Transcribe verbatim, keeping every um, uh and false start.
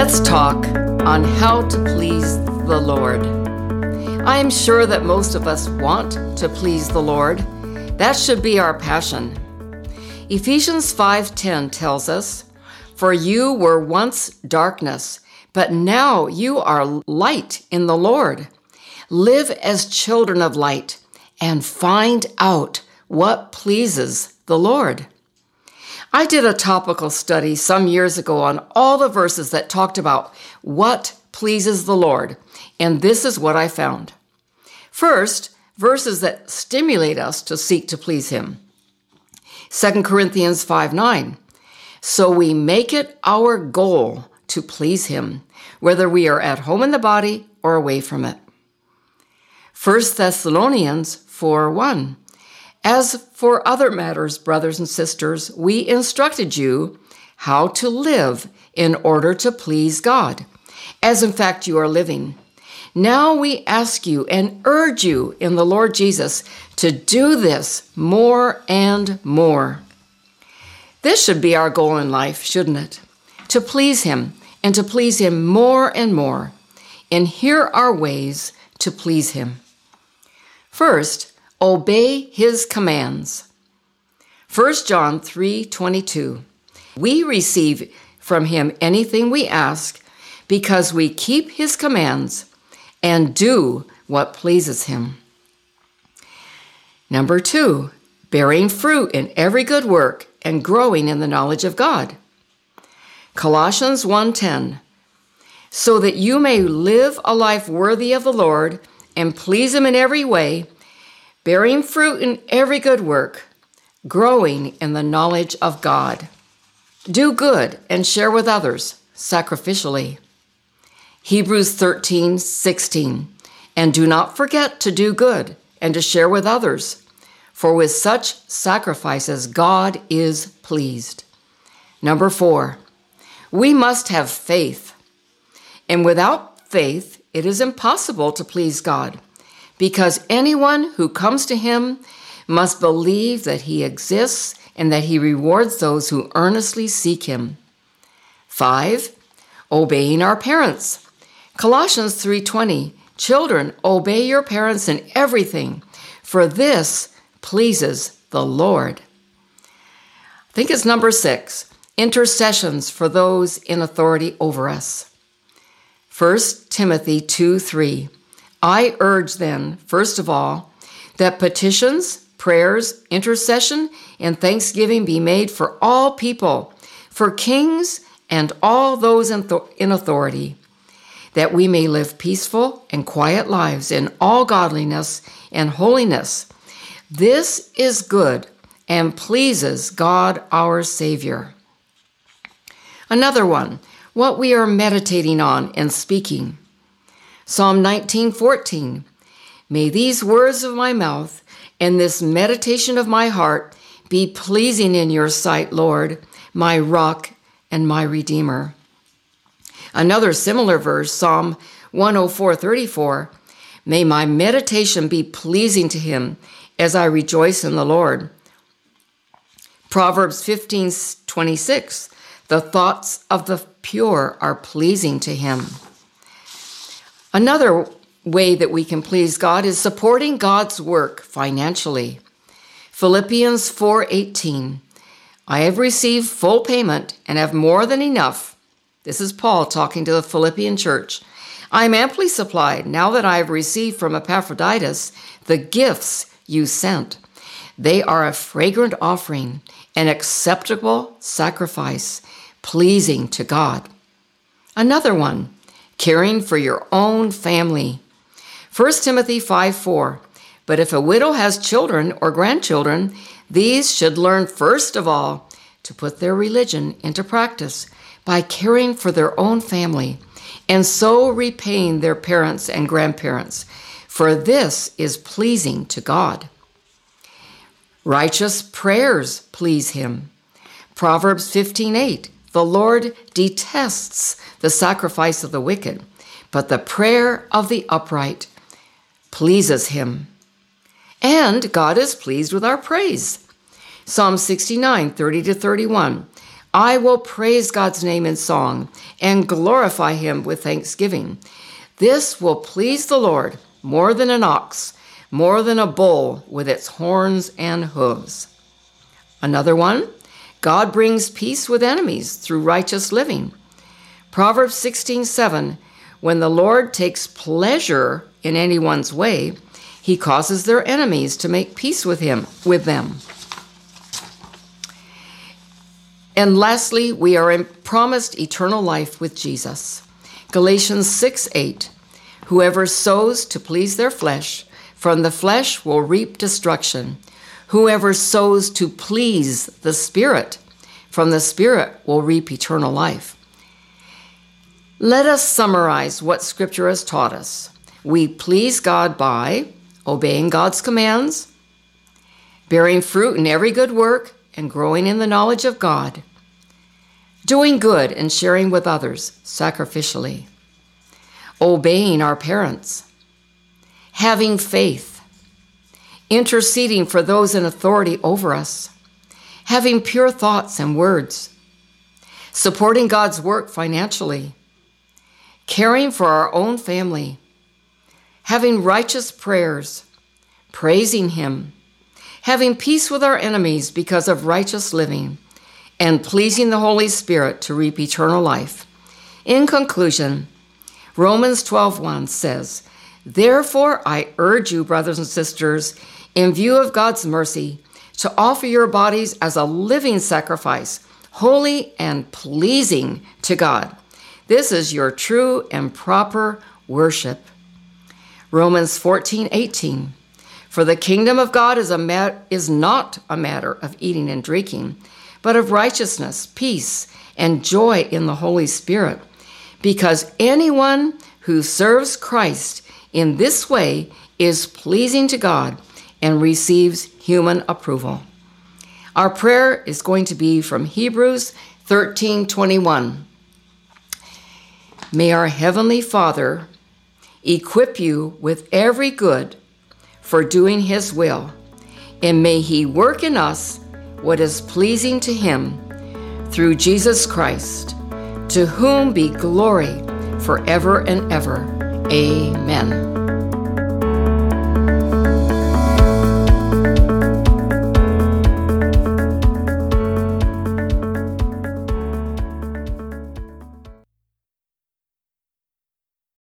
Let's talk on how to please the Lord. I am sure that most of us want to please the Lord. That should be our passion. Ephesians five ten tells us, "For you were once darkness, but now you are light in the Lord. Live as children of light and find out what pleases the Lord." I did a topical study some years ago on all the verses that talked about what pleases the Lord, and this is what I found. First, verses that stimulate us to seek to please Him. Second Corinthians five nine, "So we make it our goal to please Him, whether we are at home in the body or away from it." First Thessalonians four one, "As for other matters, brothers and sisters, we instructed you how to live in order to please God, as in fact you are living. Now we ask you and urge you in the Lord Jesus to do this more and more." This should be our goal in life, shouldn't it? To please Him and to please Him more and more. And here are ways to please Him. First, obey His commands. First John three twenty-two, "We receive from Him anything we ask because we keep His commands and do what pleases Him." Number two, bearing fruit in every good work and growing in the knowledge of God. Colossians one ten, "So that you may live a life worthy of the Lord and please Him in every way, bearing fruit in every good work, growing in the knowledge of God. Do good and share with others sacrificially." Hebrews thirteen sixteen, "And do not forget to do good and to share with others, for with such sacrifices God is pleased." Number four, we must have faith. And without faith, it is impossible to please God, because anyone who comes to Him must believe that He exists and that He rewards those who earnestly seek Him. Five, obeying our parents. Colossians three twenty, "Children, obey your parents in everything, for this pleases the Lord." I think it's number six, intercessions for those in authority over us. First Timothy two three, "I urge then, first of all, that petitions, prayers, intercession, and thanksgiving be made for all people, for kings and all those in, th- in authority, that we may live peaceful and quiet lives in all godliness and holiness. This is good and pleases God our Savior." Another one, what we are meditating on and speaking. Psalm nineteen fourteen, "May these words of my mouth and this meditation of my heart be pleasing in your sight, Lord, my rock and my redeemer." Another similar verse, Psalm one oh four thirty-four, "May my meditation be pleasing to Him as I rejoice in the Lord." Proverbs fifteen twenty-six, "The thoughts of the pure are pleasing to Him." Another way that we can please God is supporting God's work financially. Philippians four eighteen, "I have received full payment and have more than enough." This is Paul talking to the Philippian church. "I am amply supplied now that I have received from Epaphroditus the gifts you sent. They are a fragrant offering, an acceptable sacrifice, pleasing to God." Another one, caring for your own family. First Timothy five four, "But if a widow has children or grandchildren, these should learn first of all to put their religion into practice by caring for their own family, and so repaying their parents and grandparents, for this is pleasing to God." Righteous prayers please Him. Proverbs fifteen eight, "The Lord detests the sacrifice of the wicked, but the prayer of the upright pleases Him." And God is pleased with our praise. Psalm sixty-nine thirty to thirty-one, I will praise God's name in song and glorify him with thanksgiving. This will please the Lord more than an ox, more than a bull with its horns and hooves. Another one, God brings peace with enemies through righteous living. Proverbs sixteen seven, when the Lord takes pleasure in anyone's way, he causes their enemies to make peace with him, with them. And lastly, we are promised eternal life with Jesus. Galatians six eight, whoever sows to please their flesh, from the flesh will reap destruction. Whoever sows to please the Spirit, from the Spirit will reap eternal life. Let us summarize what Scripture has taught us. We please God by obeying God's commands, bearing fruit in every good work, and growing in the knowledge of God, doing good and sharing with others sacrificially, obeying our parents, having faith, interceding for those in authority over us, having pure thoughts and words, supporting God's work financially, caring for our own family, having righteous prayers, praising him, having peace with our enemies because of righteous living, and pleasing the Holy Spirit to reap eternal life. In conclusion, Romans twelve one says, therefore I urge you, brothers and sisters, in view of God's mercy, to offer your bodies as a living sacrifice, holy and pleasing to God. This is your true and proper worship. Romans fourteen eighteen, for the kingdom of God is, a mat- is not a matter of eating and drinking, but of righteousness, peace, and joy in the Holy Spirit, because anyone who serves Christ in this way is pleasing to God and receives human approval. Our prayer is going to be from Hebrews thirteen twenty-one. May our Heavenly Father equip you with every good for doing his will, and may he work in us what is pleasing to him through Jesus Christ, to whom be glory forever and ever. Amen.